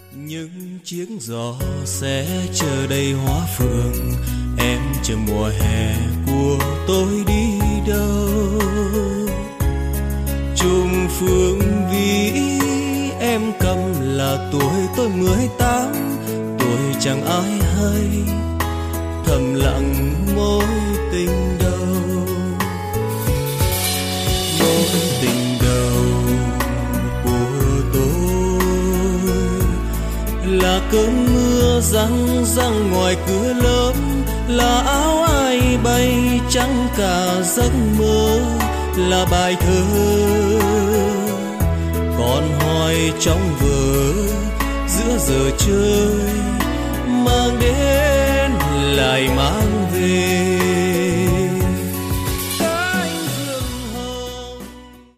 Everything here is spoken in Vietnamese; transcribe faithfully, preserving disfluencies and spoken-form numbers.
những chiếc gió sẽ chờ đầy hoa phượng, em chờ mùa hè của tôi đi đâu. Trùng phương vĩ em cầm là tuổi tôi mười tám, tuổi chẳng ai hay, thầm lặng mối tình đầu. Mối tình đầu của tôi là cơn mưa răng răng ngoài cửa lớp, là áo ai bay trắng cả giấc mơ, là bài thơ còn hoài trong vở giữa giờ chơi, mang đến lại mang về.